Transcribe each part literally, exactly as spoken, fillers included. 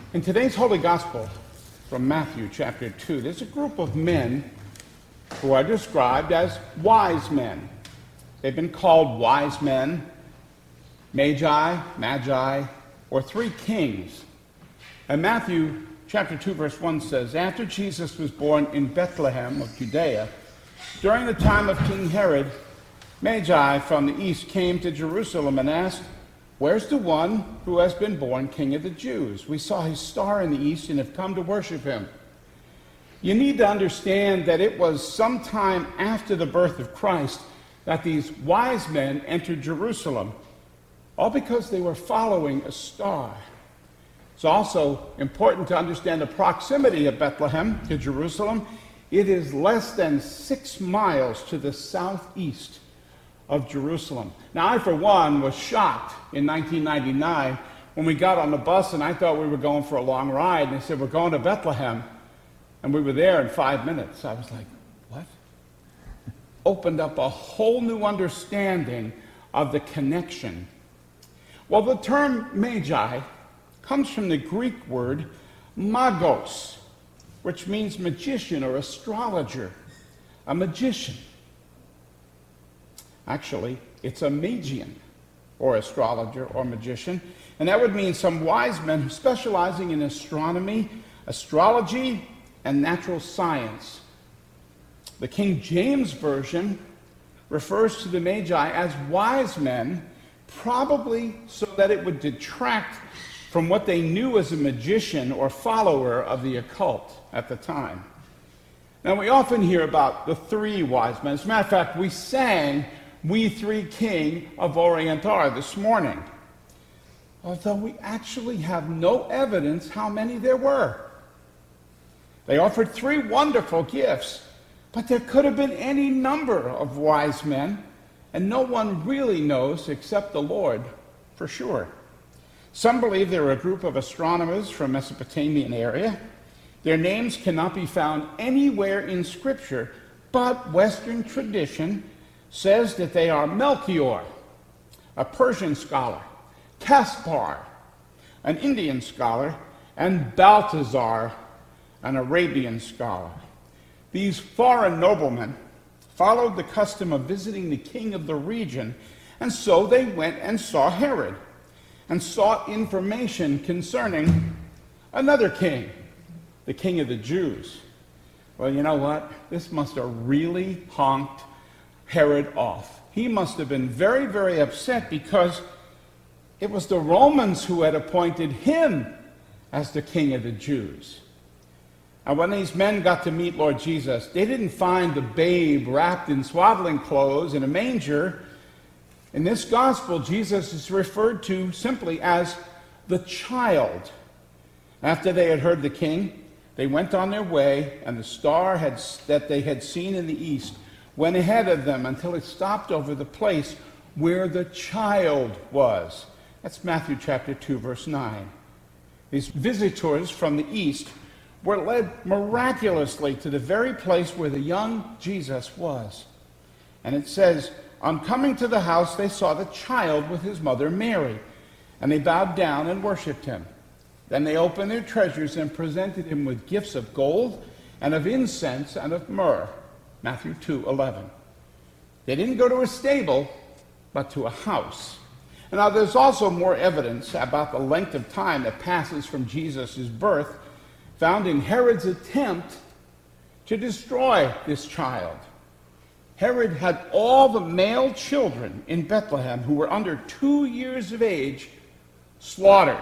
In today's Holy Gospel from Matthew chapter two, there's a group of men who are described as wise men. They've been called wise men, magi, magi, or three kings. And Matthew chapter two, verse one says, "After Jesus was born in Bethlehem of Judea, during the time of King Herod, magi from the east came to Jerusalem and asked, 'Where's the one who has been born King of the Jews? We saw his star in the east and have come to worship him.'" You need to understand that it was sometime after the birth of Christ that these wise men entered Jerusalem, all because they were following a star. It's also important to understand the proximity of Bethlehem to Jerusalem. It is less than six miles to the southeast of Jerusalem. Now, I, for one, was shocked in nineteen ninety-nine when we got on the bus and I thought we were going for a long ride. And they said, "We're going to Bethlehem." And we were there in five minutes. I was like, what? Opened up a whole new understanding of the connection. Well, the term magi comes from the Greek word magos, which means magician or astrologer, a magician. Actually, it's a magian, or astrologer, or magician, and that would mean some wise men specializing in astronomy, astrology, and natural science. The King James Version refers to the Magi as wise men, probably so that it would detract from what they knew as a magician or follower of the occult at the time. Now, we often hear about the three wise men. As a matter of fact, we sang "We Three King of Orient Are" this morning, although we actually have no evidence how many there were. They offered three wonderful gifts, but there could have been any number of wise men, and no one really knows except the Lord for sure. Some believe they were a group of astronomers from Mesopotamian area. Their names cannot be found anywhere in Scripture, but Western tradition says that they are Melchior, a Persian scholar, Caspar, an Indian scholar, and Balthazar, an Arabian scholar. These foreign noblemen followed the custom of visiting the king of the region, and so they went and saw Herod and sought information concerning another king, the king of the Jews. Well, you know what? This must have really honked Herod off. He must have been very, very upset because it was the Romans who had appointed him as the king of the Jews. And when these men got to meet Lord Jesus, they didn't find the babe wrapped in swaddling clothes in a manger. In this gospel, Jesus is referred to simply as the child. After they had heard the king, they went on their way, and the star had, that they had seen in the east went ahead of them until it stopped over the place where the child was. That's Matthew chapter two, verse nine. These visitors from the east were led miraculously to the very place where the young Jesus was. And it says, "On coming to the house, they saw the child with his mother Mary, and they bowed down and worshipped him. Then they opened their treasures and presented him with gifts of gold and of incense and of myrrh." Matthew two eleven. They didn't go to a stable, but to a house. And now there's also more evidence about the length of time that passes from Jesus' birth, found in Herod's attempt to destroy this child. Herod had all the male children in Bethlehem who were under two years of age slaughtered.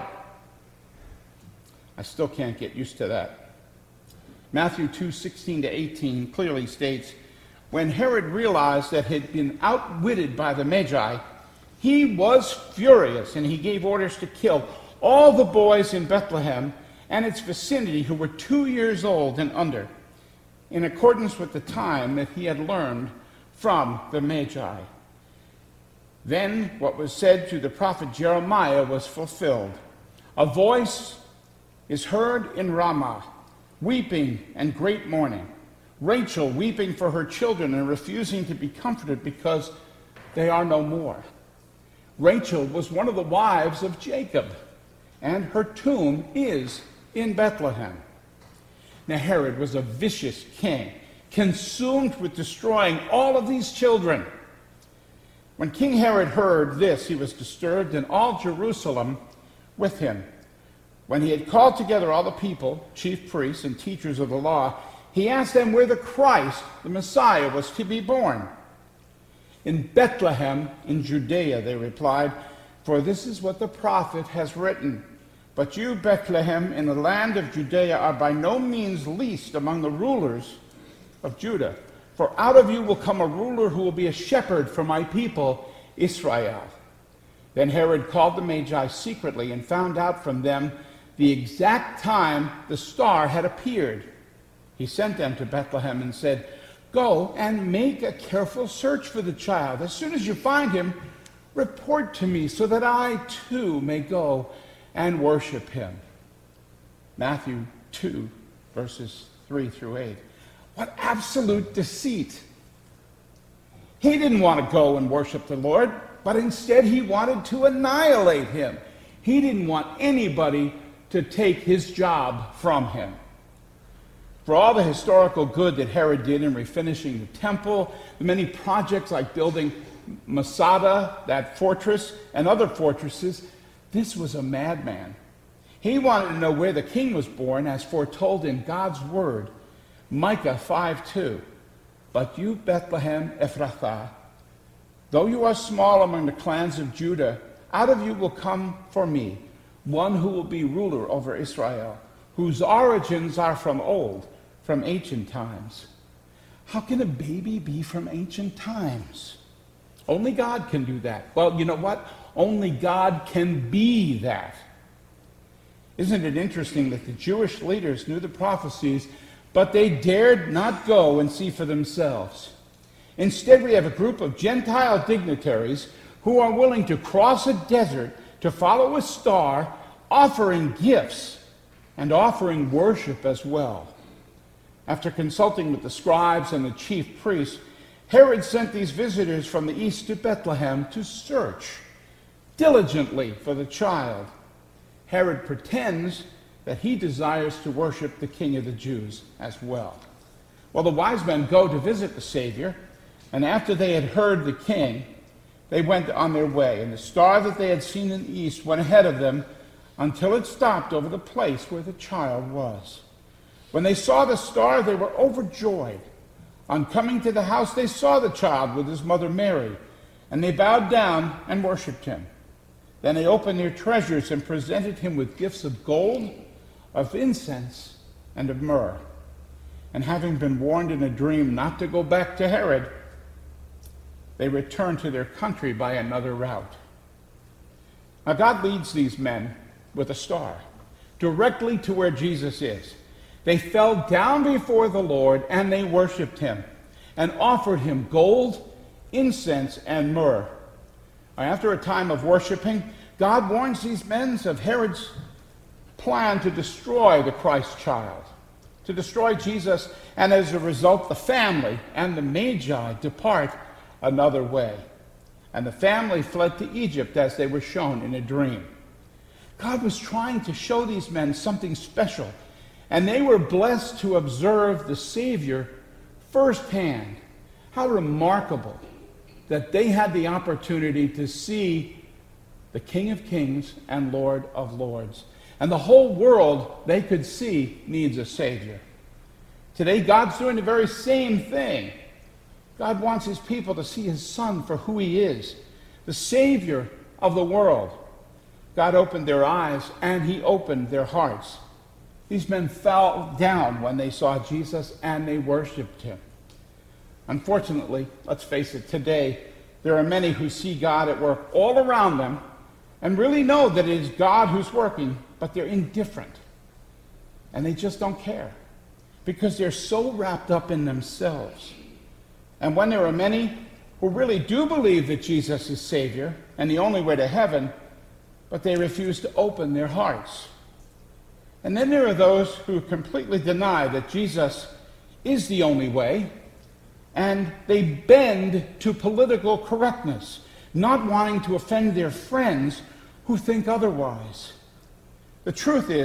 I still can't get used to that. Matthew two sixteen to eighteen clearly states, "When Herod realized that he had been outwitted by the Magi, he was furious, and he gave orders to kill all the boys in Bethlehem and its vicinity who were two years old and under, in accordance with the time that he had learned from the Magi." Then what was said through the prophet Jeremiah was fulfilled. "A voice is heard in Ramah, weeping and great mourning, Rachel weeping for her children and refusing to be comforted because they are no more." Rachel was one of the wives of Jacob, and her tomb is in Bethlehem. Now Herod was a vicious king, consumed with destroying all of these children. When King Herod heard this, he was disturbed, and all Jerusalem with him. When he had called together all the people, chief priests and teachers of the law, he asked them where the Christ, the Messiah, was to be born. In Bethlehem in Judea, they replied, for this is what the prophet has written. But you, Bethlehem, in the land of Judea, are by no means least among the rulers of Judah. For out of you will come a ruler who will be a shepherd for my people, Israel. Then Herod called the Magi secretly and found out from them the exact time the star had appeared. He sent them to Bethlehem and said, go and make a careful search for the child. As soon as you find him, report to me so that I too may go and worship him. Matthew two, verses three through eight. What absolute deceit. He didn't want to go and worship the Lord, but instead he wanted to annihilate him. He didn't want anybody to take his job from him. For all the historical good that Herod did in refinishing the temple, the many projects like building Masada, that fortress, and other fortresses, this was a madman. He wanted to know where the king was born, as foretold in God's word. Micah five two. But you, Bethlehem Ephrathah, though you are small among the clans of Judah, out of you will come for me one who will be ruler over Israel, whose origins are from old, from ancient times. How can a baby be from ancient times? Only God can do that. Well, you know what? Only God can be that. Isn't it interesting that the Jewish leaders knew the prophecies, but they dared not go and see for themselves? Instead, we have a group of Gentile dignitaries who are willing to cross a desert to follow a star, offering gifts and offering worship as well. After consulting with the scribes and the chief priests, Herod sent these visitors from the east to Bethlehem to search diligently for the child. Herod pretends that he desires to worship the King of the Jews as well. Well, the wise men go to visit the Savior, and after they had heard the king, they went on their way, and the star that they had seen in the east went ahead of them until it stopped over the place where the child was. When they saw the star, they were overjoyed. On coming to the house, they saw the child with his mother Mary, and they bowed down and worshipped him. Then they opened their treasures and presented him with gifts of gold, of incense, and of myrrh. And having been warned in a dream not to go back to Herod, they returned to their country by another route. Now God leads these men with a star directly to where Jesus is. They fell down before the Lord and they worshiped him and offered him gold, incense, and myrrh. After a time of worshiping, God warns these men of Herod's plan to destroy the Christ child, to destroy Jesus, and as a result, the family and the Magi depart another way. And the family fled to Egypt as they were shown in a dream. God was trying to show these men something special, and they were blessed to observe the Savior firsthand. How remarkable that they had the opportunity to see the King of Kings and Lord of Lords. And the whole world they could see needs a Savior. Today, God's doing the very same thing. God wants his people to see his Son for who he is, the Savior of the world. God opened their eyes and he opened their hearts. These men fell down when they saw Jesus and they worshiped him. Unfortunately, let's face it, today there are many who see God at work all around them and really know that it is God who's working, but they're indifferent. And they just don't care because they're so wrapped up in themselves. And when there are many who really do believe that Jesus is Savior and the only way to heaven, but they refuse to open their hearts. And then there are those who completely deny that Jesus is the only way, and they bend to political correctness, not wanting to offend their friends who think otherwise. The truth is,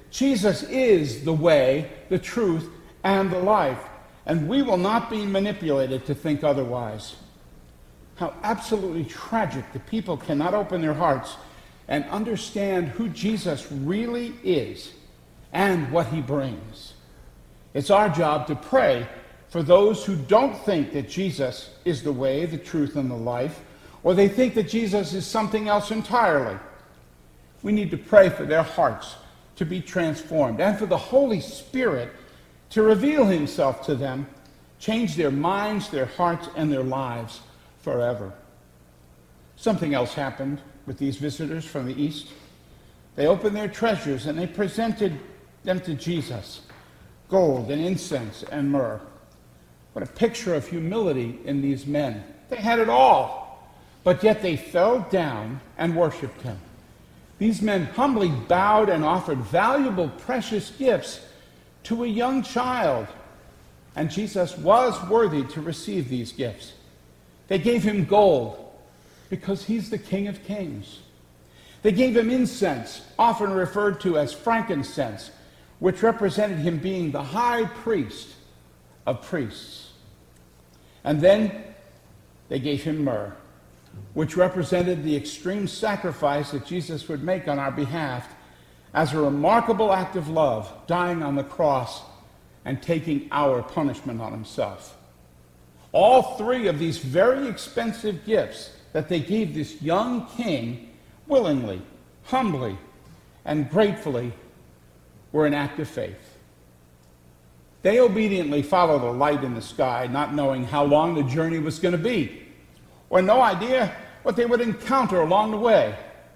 Jesus is the way, the truth, and the life, and we will not be manipulated to think otherwise. How absolutely tragic that people cannot open their hearts and understand who Jesus really is and what he brings. It's our job to pray for those who don't think that Jesus is the way, the truth, and the life, or they think that Jesus is something else entirely. We need to pray for their hearts to be transformed and for the Holy Spirit to reveal himself to them, change their minds, their hearts, and their lives forever. Something else happened with these visitors from the East. They opened their treasures and they presented them to Jesus, gold and incense and myrrh. What a picture of humility in these men. They had it all, but yet they fell down and worshiped him. These men humbly bowed and offered valuable, precious gifts to a young child, and Jesus was worthy to receive these gifts. They gave him gold because he's the King of Kings. They gave him incense, often referred to as frankincense, which represented him being the high priest of priests. And then they gave him myrrh, which represented the extreme sacrifice that Jesus would make on our behalf as a remarkable act of love, dying on the cross and taking our punishment on himself. All three of these very expensive gifts that they gave this young king willingly, humbly, and gratefully were an act of faith. They obediently followed a light in the sky, not knowing how long the journey was going to be, or no idea what they would encounter along the way,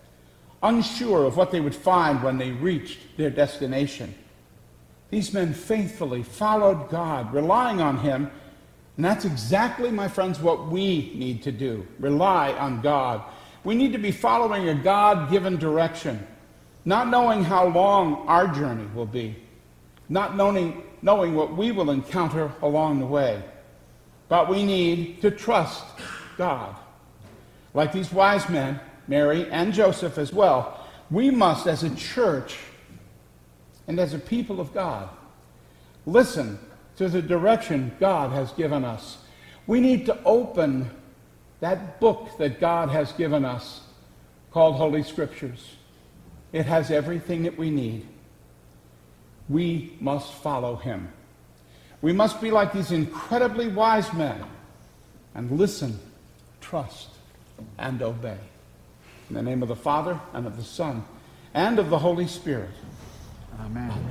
unsure of what they would find when they reached their destination. These men faithfully followed God, relying on him, and that's exactly, my friends, what we need to do, rely on God. We need to be following a God-given direction, not knowing how long our journey will be, not knowing, knowing what we will encounter along the way. But we need to trust God. Like these wise men, Mary and Joseph as well, we must, as a church and as a people of God, listen to the direction God has given us. We need to open that book that God has given us called Holy Scriptures. It has everything that we need. We must follow him. We must be like these incredibly wise men and listen, trust, and obey. In the name of the Father, and of the Son, and of the Holy Spirit. Amen.